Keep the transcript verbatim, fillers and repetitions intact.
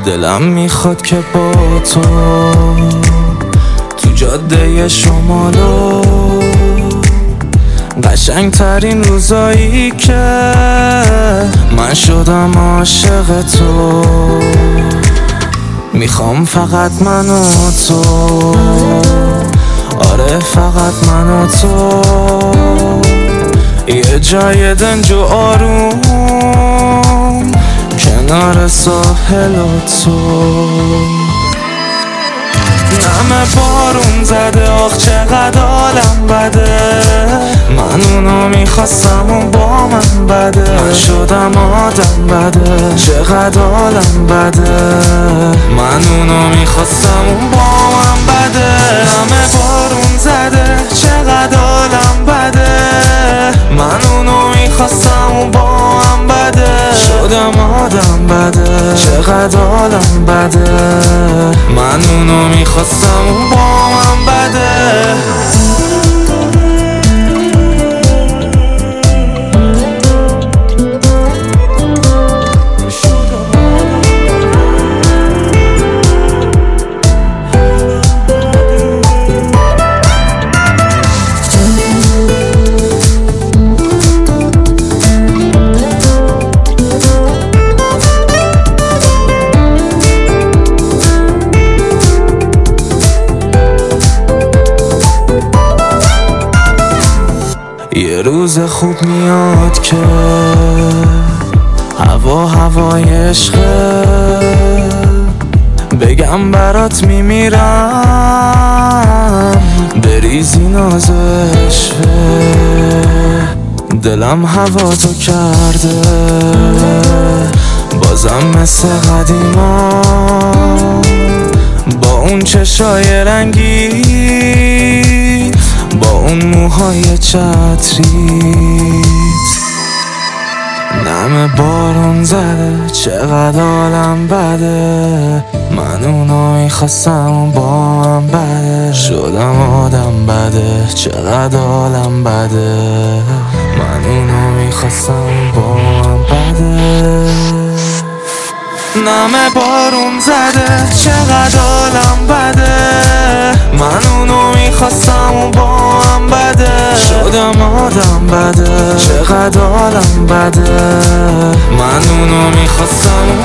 دلم میخواد که با تو تو جاده شمالو قشنگ ترین روزایی که من شدم عاشق تو، میخوام فقط من و تو، آره فقط من و تو، یه جای دنج و آروم کنار ساحل و تو. نمه بارون زده آخ چقدر حالم بده، من اونو میخواستم و با من بده، من شدم آدم بده چقدر حالم بده، من اونو میخواستم و با من بده. نمه بارون زده چقدر حالم بده، من اونو میخواستم و با من بده، شدم آدم بده چقدر حالم بده، من اونو میخواستم و با من بده. یه روز خوب میاد که هوا هوای عشقه، بگم برات میمیرم بریزی ناز عشقه، دلم هوا تو کرده بازم مثل قدیما، با اون چشای رنگی با اون موهای چتریت. نمه بارون زده چقدر حالم بده، من اونو میخواستم با من بده، شدم آدم بده چقدر حالم بده، من اونو میخواستم با من بده. نمه بارون زده چقدر حالم بده، من اونو میخواستم و با هم بده، شدم آدم بده چقدر حالم بده، من اونو میخواستم